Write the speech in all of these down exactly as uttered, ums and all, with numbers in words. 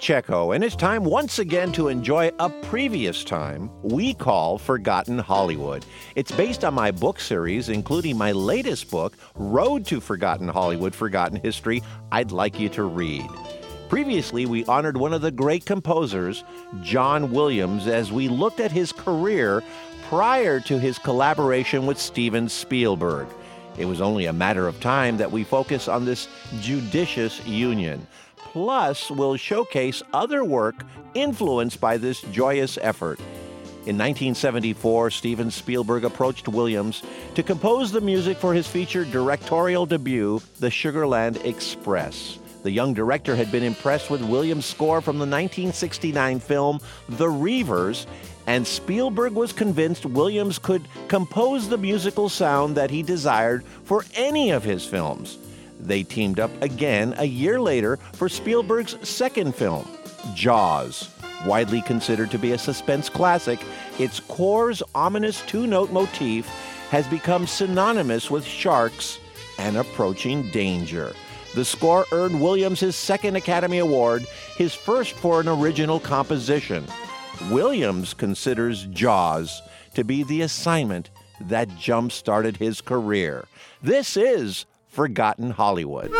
Pacheco, and it's time once again to enjoy a previous time we call Forgotten Hollywood. It's based on my book series, including my latest book, Road to Forgotten Hollywood, Forgotten History, I'd like you to read. Previously, we honored one of the great composers, John Williams, as we looked at his career prior to his collaboration with Steven Spielberg. It was only a matter of time that we focus on this judicious union. Plus, we'll showcase other work influenced by this joyous effort. In nineteen seventy-four, Steven Spielberg approached Williams to compose the music for his feature directorial debut, The Sugarland Express. The young director had been impressed with Williams' score from the nineteen sixty-nine film The Reivers, and Spielberg was convinced Williams could compose the musical sound that he desired for any of his films. They teamed up again a year later for Spielberg's second film, Jaws. Widely considered to be a suspense classic, its core's ominous two-note motif has become synonymous with sharks and approaching danger. The score earned Williams his second Academy Award, his first for an original composition. Williams considers Jaws to be the assignment that jump-started his career. This is Forgotten Hollywood.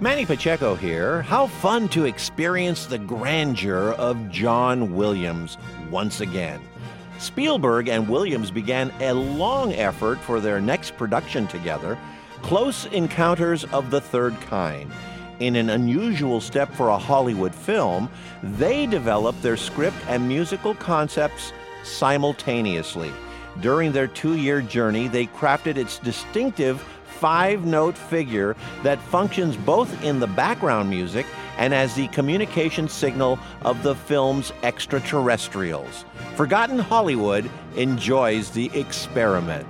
Manny Pacheco here. How fun to experience the grandeur of John Williams once again. Spielberg and Williams began a long effort for their next production together, Close Encounters of the Third Kind. In an unusual step for a Hollywood film, they developed their script and musical concepts simultaneously. During their two-year journey, they crafted its distinctive five-note figure that functions both in the background music and as the communication signal of the film's extraterrestrials. Forgotten Hollywood enjoys the experiment.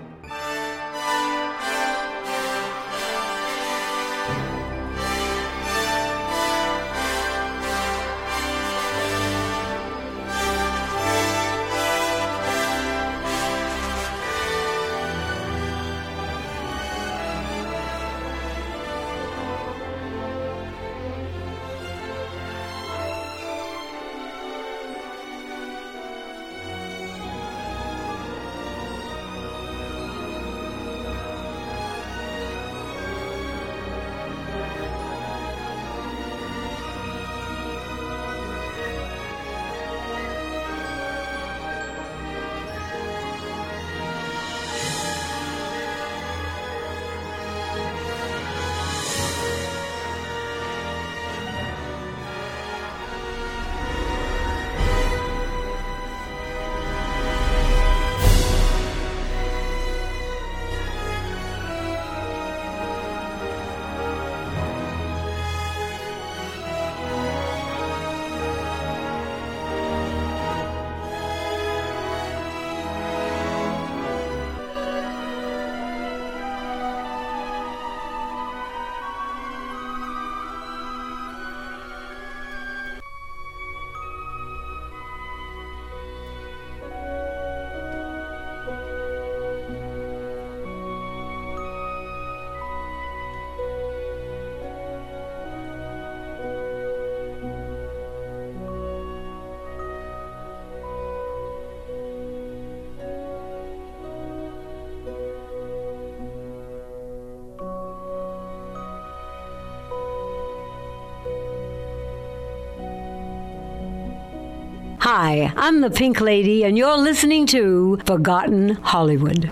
Hi, I'm the Pink Lady, and you're listening to Forgotten Hollywood.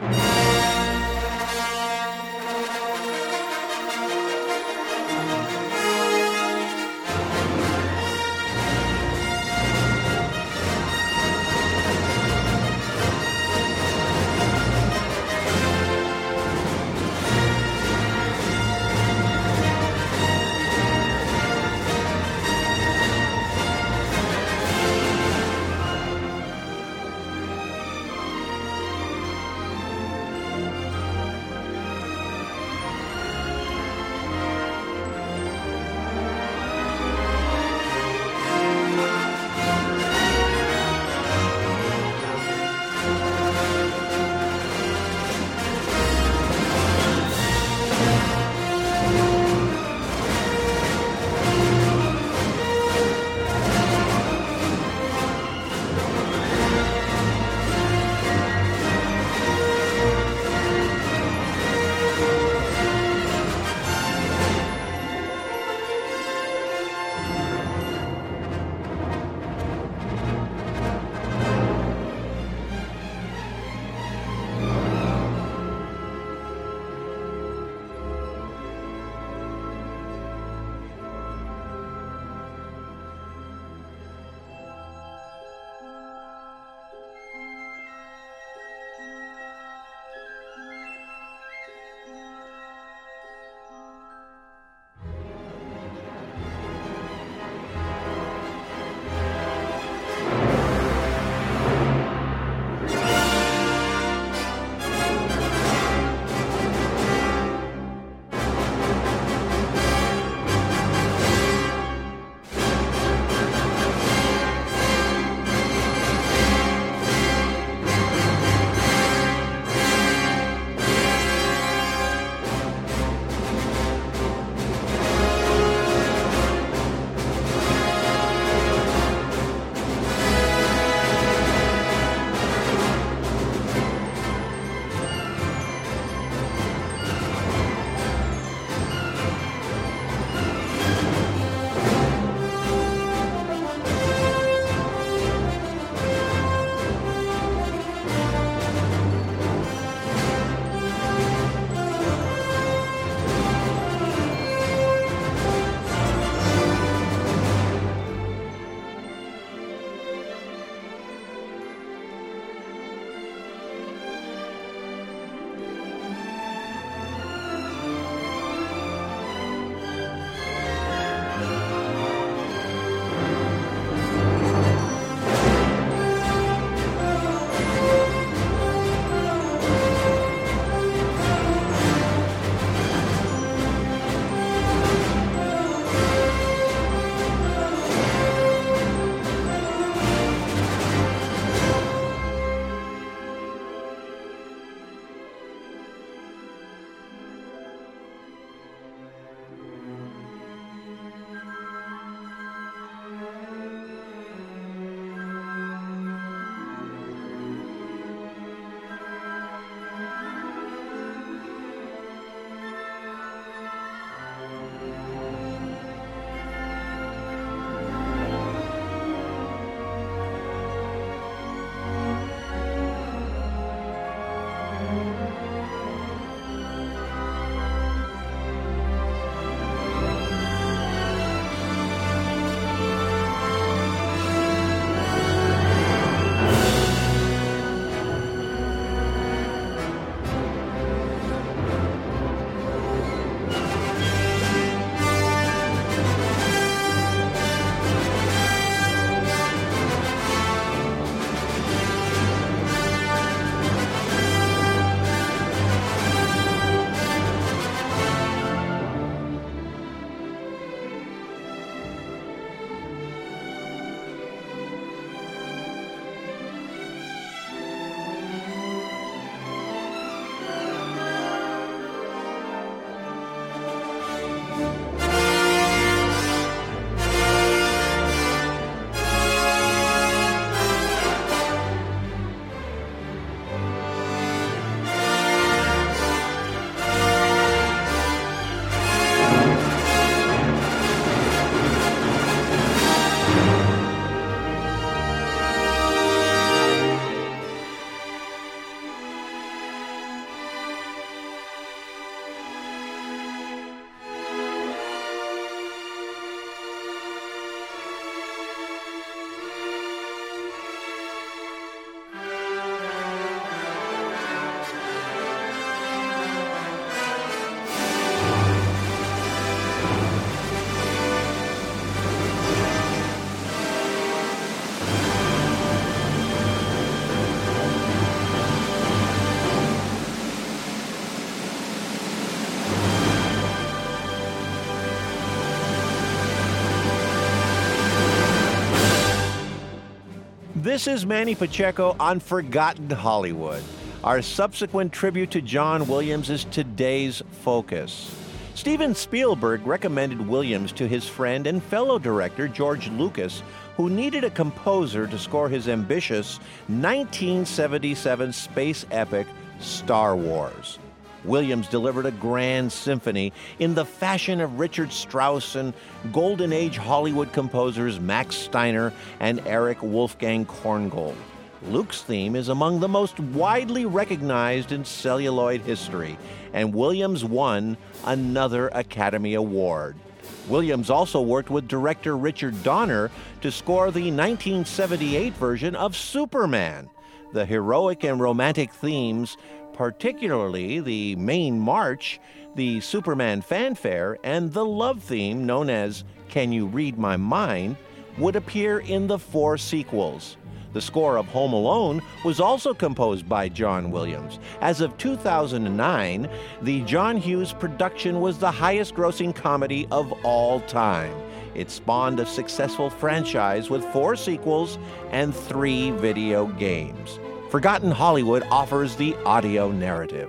This is Manny Pacheco on Forgotten Hollywood. Our subsequent tribute to John Williams is today's focus. Steven Spielberg recommended Williams to his friend and fellow director George Lucas, who needed a composer to score his ambitious nineteen seventy-seven space epic Star Wars. Williams delivered a grand symphony in the fashion of Richard Strauss and Golden Age Hollywood composers Max Steiner and Erich Wolfgang Korngold. Luke's theme is among the most widely recognized in celluloid history, and Williams won another Academy Award. Williams also worked with director Richard Donner to score the nineteen seventy-eight version of Superman. The heroic and romantic themes, particularly the main march, the Superman fanfare, and the love theme known as Can You Read My Mind, would appear in the four sequels. The score of Home Alone was also composed by John Williams. As of two thousand nine, the John Hughes production was the highest-grossing comedy of all time. It spawned a successful franchise with four sequels and three video games. Forgotten Hollywood offers the audio narrative.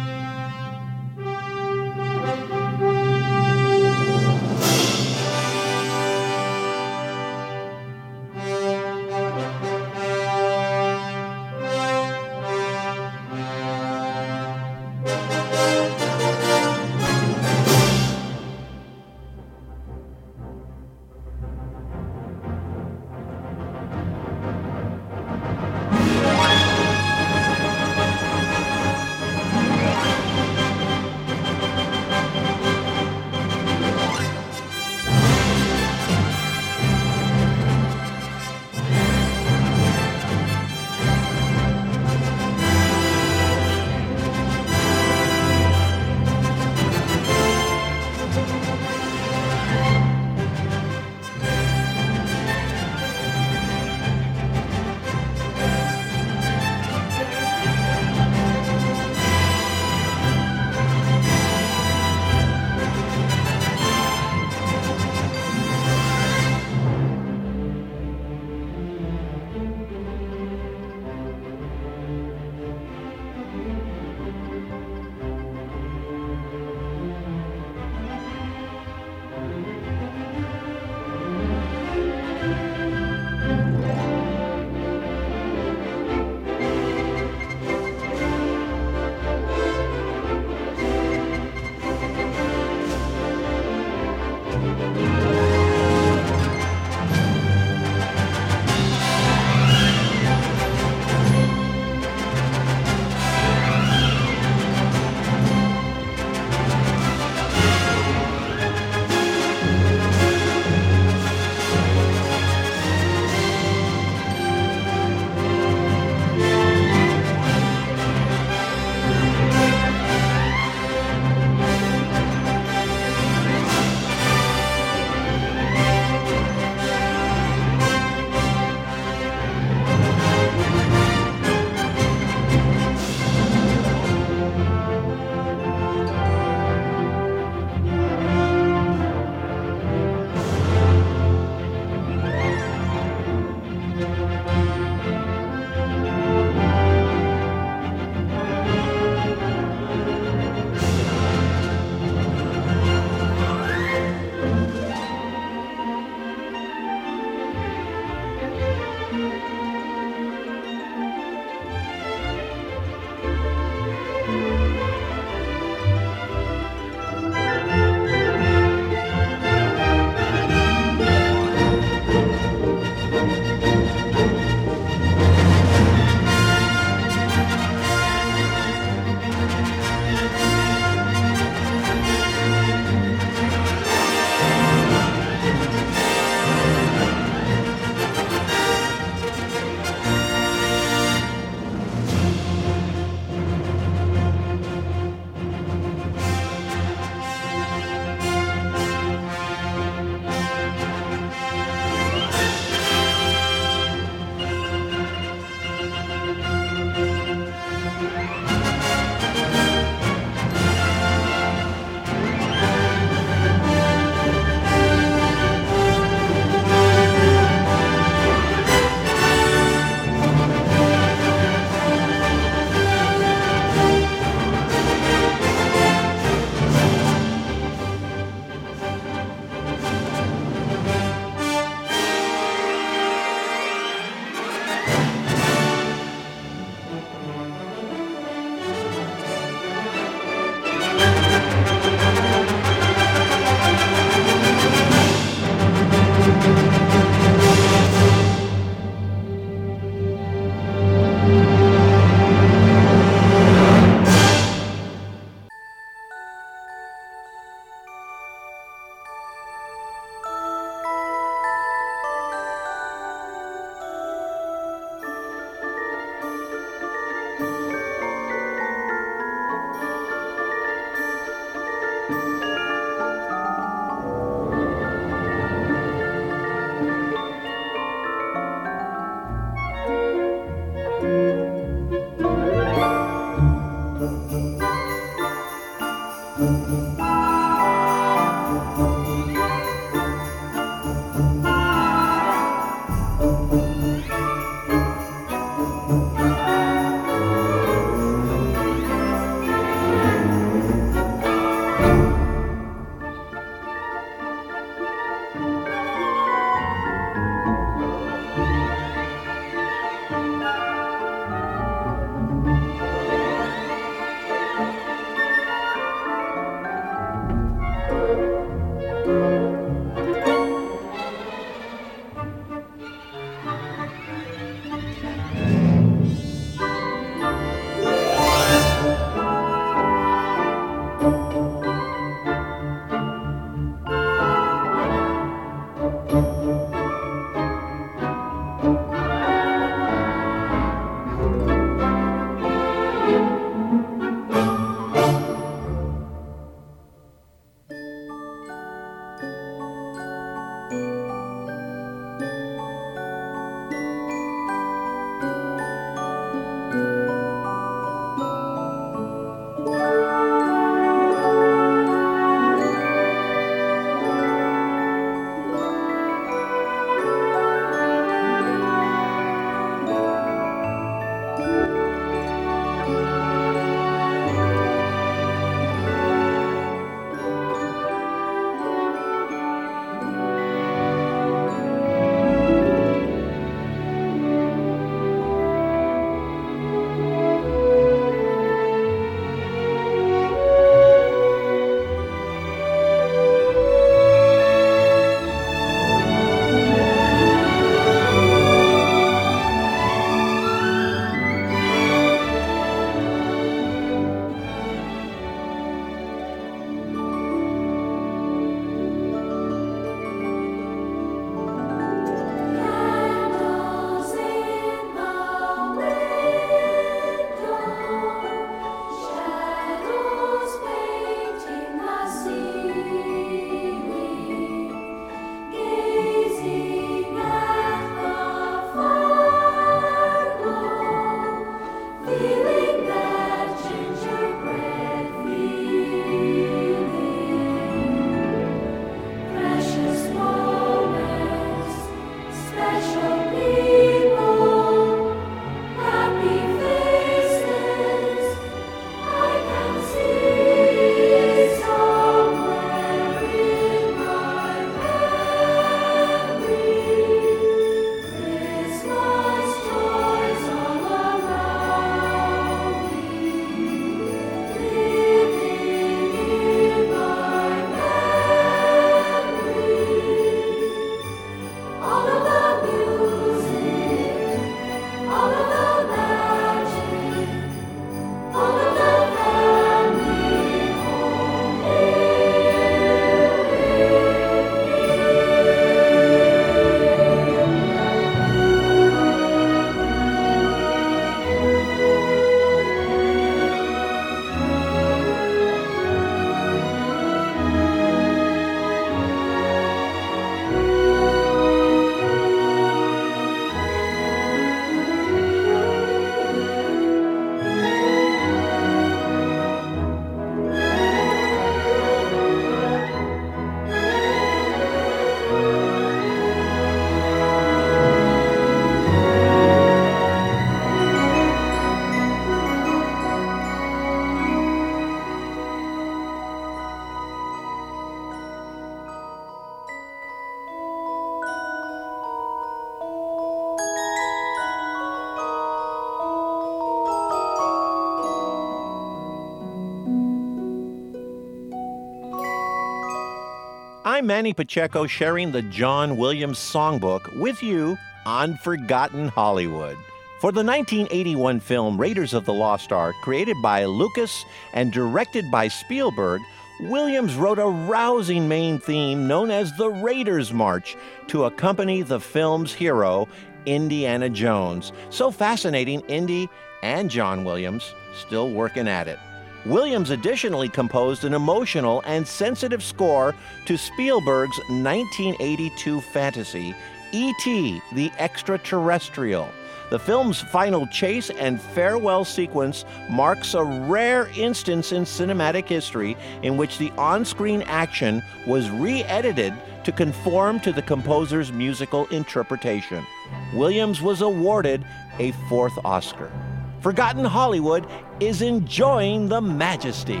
I'm Manny Pacheco, sharing the John Williams Songbook with you on Forgotten Hollywood. For the nineteen eighty-one film Raiders of the Lost Ark, created by Lucas and directed by Spielberg, Williams wrote a rousing main theme known as the Raiders March to accompany the film's hero, Indiana Jones. So fascinating, Indy and John Williams still working at it. Williams additionally composed an emotional and sensitive score to Spielberg's nineteen eighty-two fantasy, E T the Extraterrestrial. The film's final chase and farewell sequence marks a rare instance in cinematic history in which the on-screen action was re-edited to conform to the composer's musical interpretation. Williams was awarded a fourth Oscar. Forgotten Hollywood is enjoying the majesty.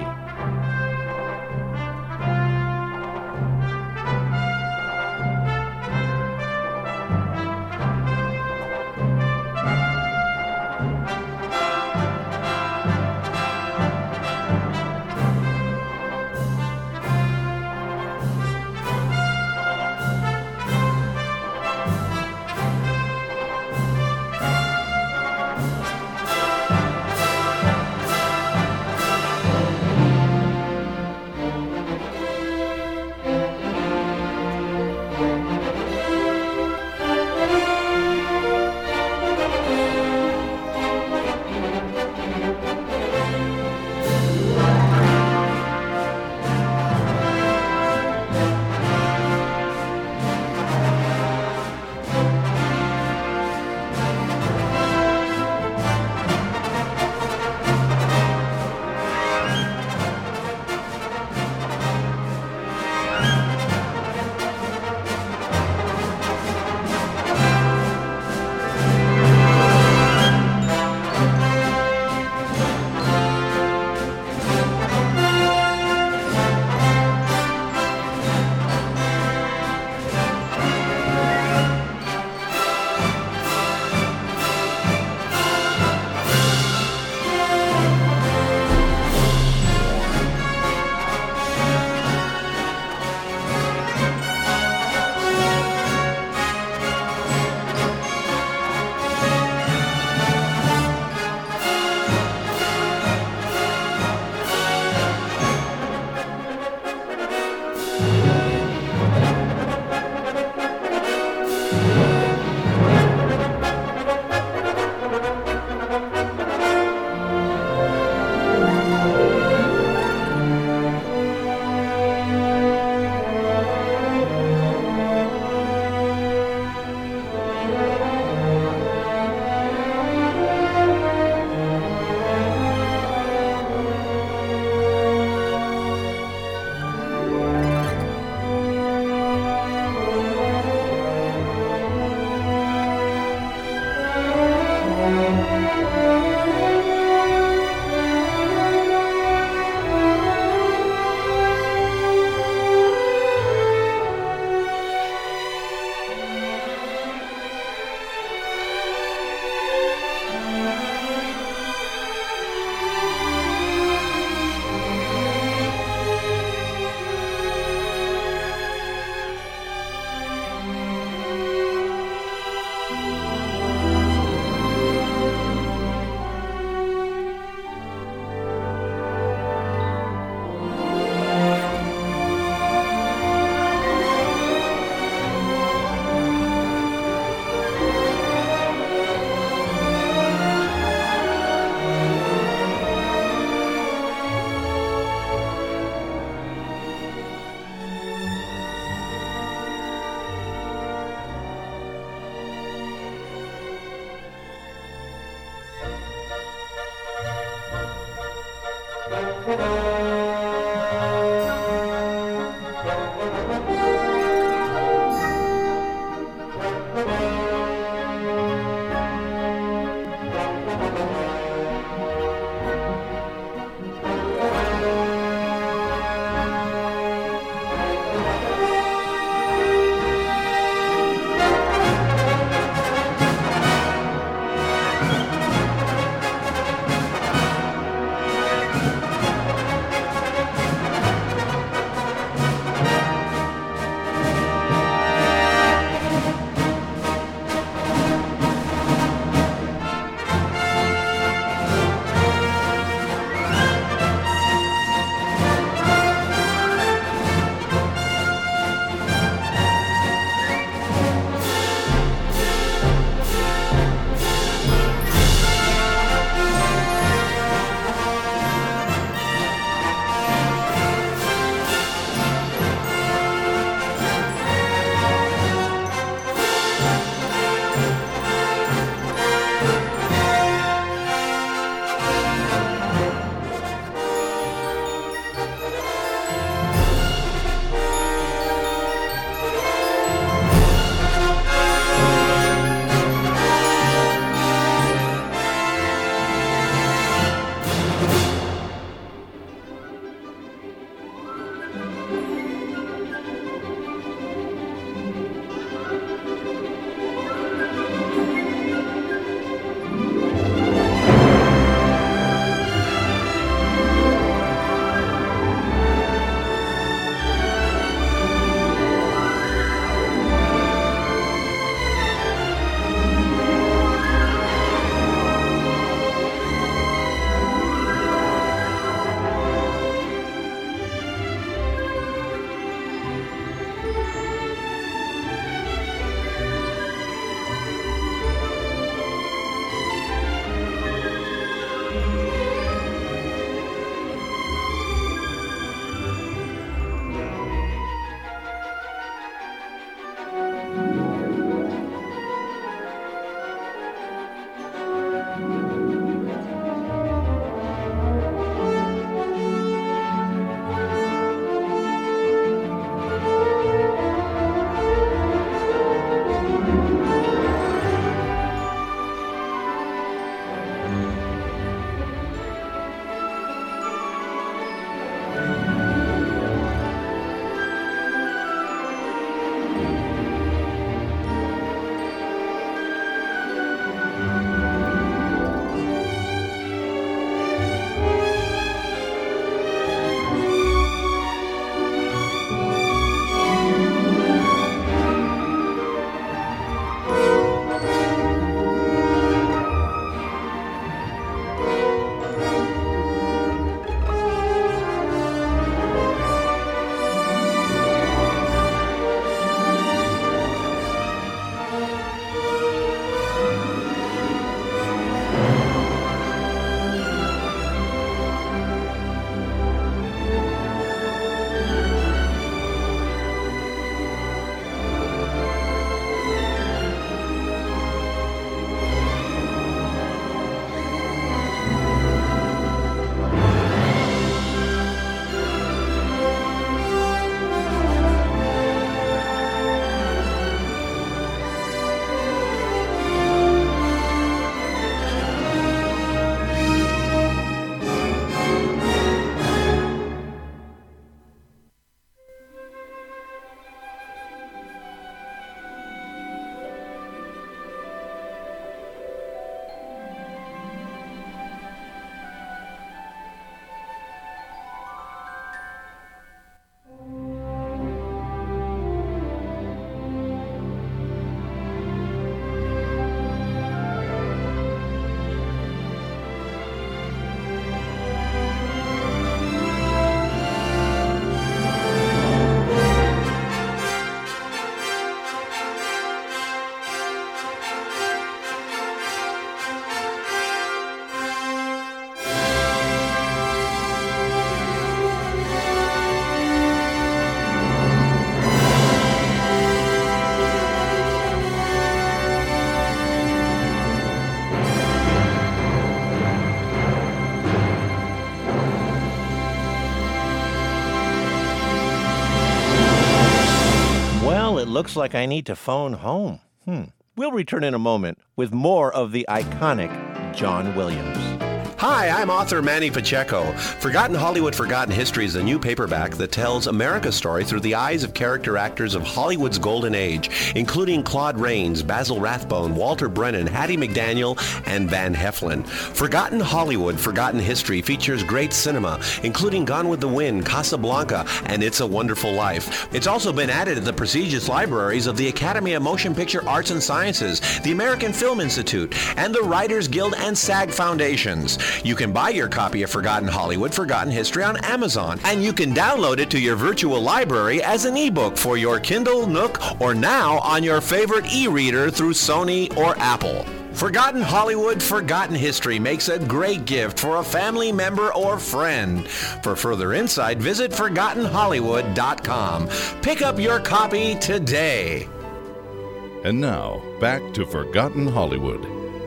looks like I need to phone home. Hmm. We'll return in a moment with more of the iconic John Williams. Hi, I'm author Manny Pacheco. Forgotten Hollywood, Forgotten History is a new paperback that tells America's story through the eyes of character actors of Hollywood's golden age, including Claude Rains, Basil Rathbone, Walter Brennan, Hattie McDaniel, and Van Heflin. Forgotten Hollywood, Forgotten History features great cinema, including Gone with the Wind, Casablanca, and It's a Wonderful Life. It's also been added to the prestigious libraries of the Academy of Motion Picture Arts and Sciences, the American Film Institute, and the Writers Guild and SAG Foundations. You can buy your copy of Forgotten Hollywood, Forgotten History on Amazon, and you can download it to your virtual library as an ebook for your Kindle, Nook, or now on your favorite e-reader through Sony or Apple. Forgotten Hollywood, Forgotten History makes a great gift for a family member or friend. For further insight, visit forgotten hollywood dot com. Pick up your copy today. And now, back to Forgotten Hollywood.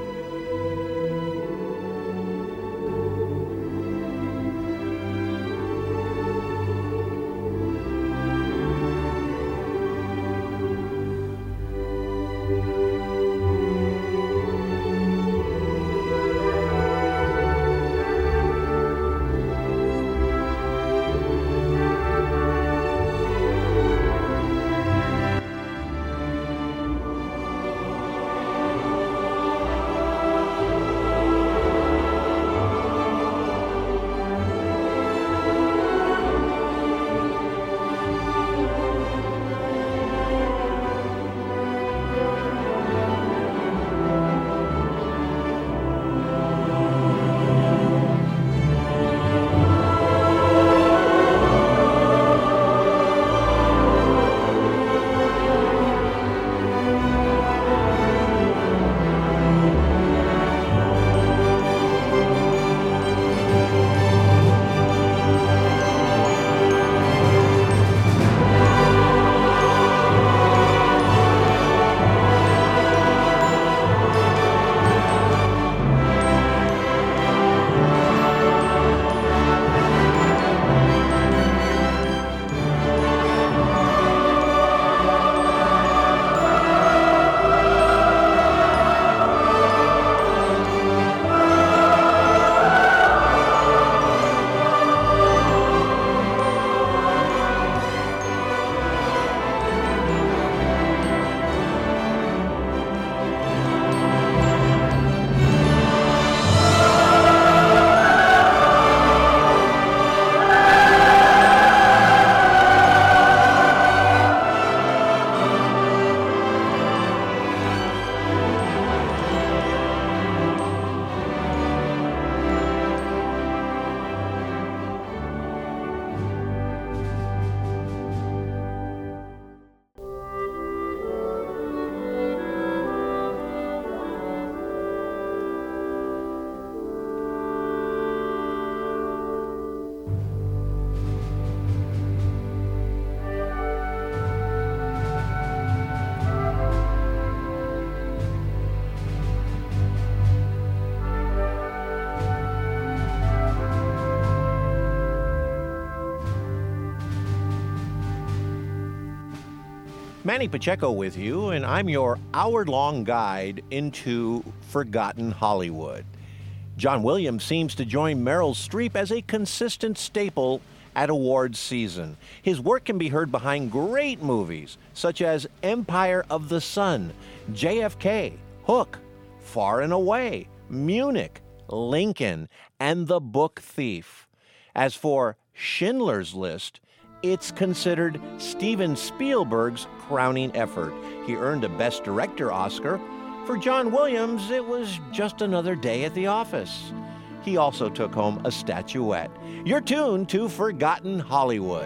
Manny Pacheco with you, and I'm your hour-long guide into Forgotten Hollywood. John Williams seems to join Meryl Streep as a consistent staple at awards season. His work can be heard behind great movies such as Empire of the Sun, J F K, Hook, Far and Away, Munich, Lincoln, and The Book Thief. As for Schindler's List, it's considered Steven Spielberg's crowning effort. He earned a Best Director Oscar. For John Williams, it was just another day at the office. He also took home a statuette. You're tuned to Forgotten Hollywood.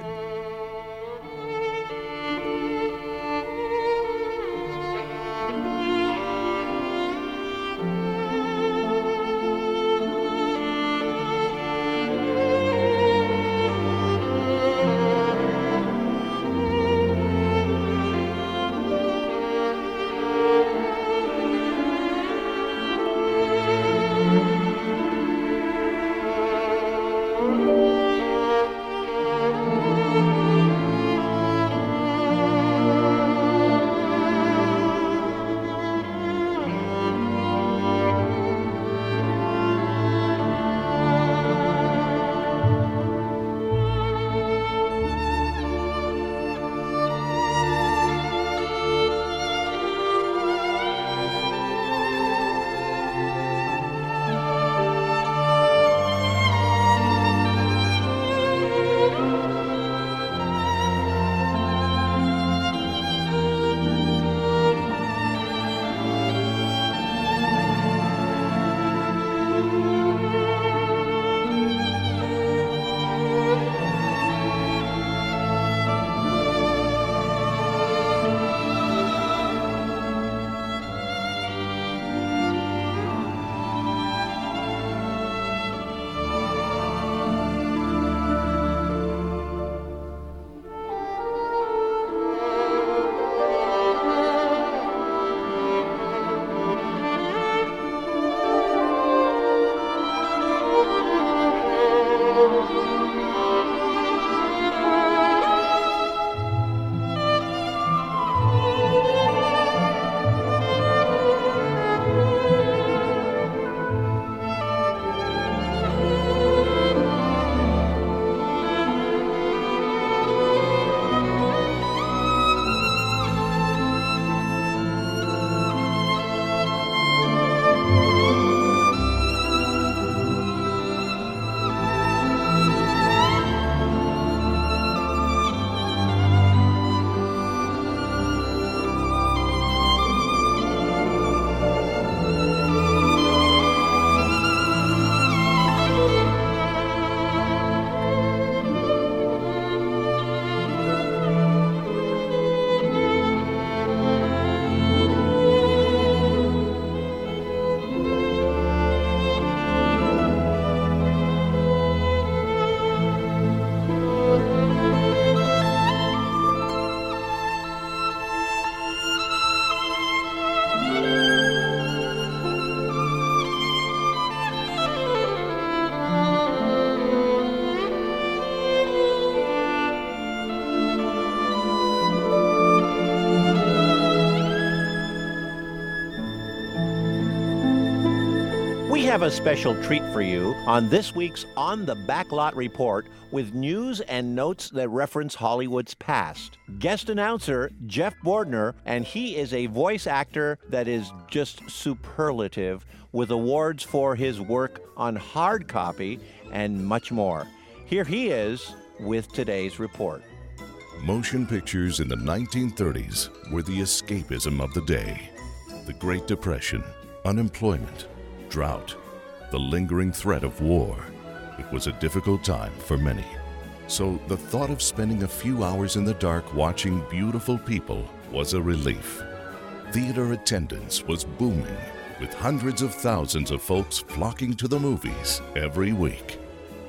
have a special treat for you on this week's On the Backlot Report with news and notes that reference Hollywood's past. Guest announcer Jeff Bordner, and he is a voice actor that is just superlative, with awards for his work on hard copy and much more. Here he is with today's report. Motion pictures in the nineteen thirties were the escapism of the day. The Great Depression, unemployment, drought, the lingering threat of war. It was a difficult time for many. So the thought of spending a few hours in the dark watching beautiful people was a relief. Theater attendance was booming, with hundreds of thousands of folks flocking to the movies every week.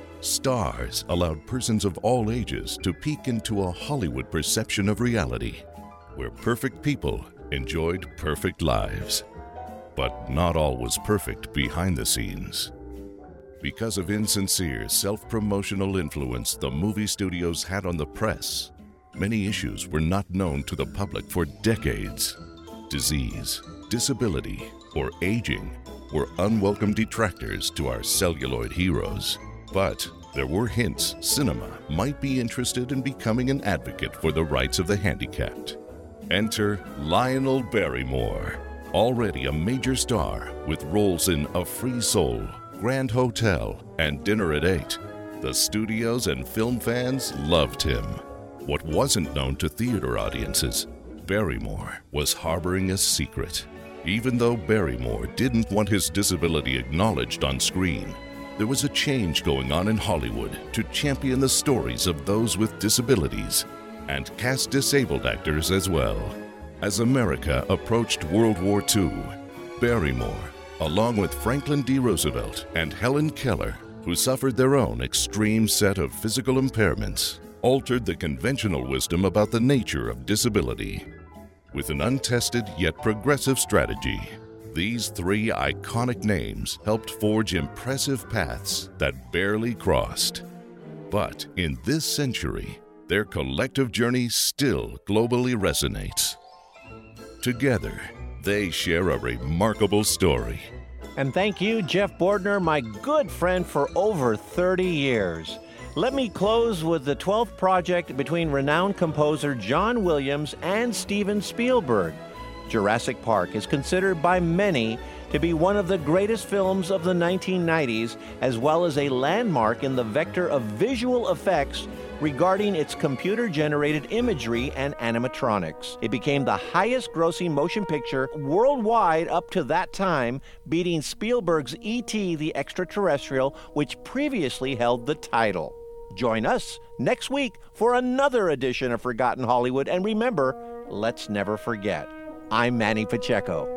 Stars allowed persons of all ages to peek into a Hollywood perception of reality, where perfect people enjoyed perfect lives. But not all was perfect behind the scenes. Because of insincere, self-promotional influence the movie studios had on the press, many issues were not known to the public for decades. Disease, disability, or aging were unwelcome detractors to our celluloid heroes. But there were hints cinema might be interested in becoming an advocate for the rights of the handicapped. Enter Lionel Barrymore, already a major star with roles in A Free Soul, Grand Hotel, and Dinner at Eight. The studios and film fans loved him. What wasn't known to theater audiences, Barrymore was harboring a secret. Even though Barrymore didn't want his disability acknowledged on screen, there was a change going on in Hollywood to champion the stories of those with disabilities and cast disabled actors as well. As America approached World War Two, Barrymore, along with Franklin D. Roosevelt and Helen Keller, who suffered their own extreme set of physical impairments, altered the conventional wisdom about the nature of disability. With an untested yet progressive strategy, these three iconic names helped forge impressive paths that barely crossed. But in this century, their collective journey still globally resonates. Together, they share a remarkable story. And thank you, Jeff Bordner, my good friend for over thirty years. Let me close with the twelfth project between renowned composer John Williams and Steven Spielberg. Jurassic Park is considered by many to be one of the greatest films of the nineteen nineties, as well as a landmark in the vector of visual effects regarding its computer-generated imagery and animatronics. It became the highest-grossing motion picture worldwide up to that time, beating Spielberg's E T the Extraterrestrial, which previously held the title. Join us next week for another edition of Forgotten Hollywood, and remember, let's never forget. I'm Manny Pacheco.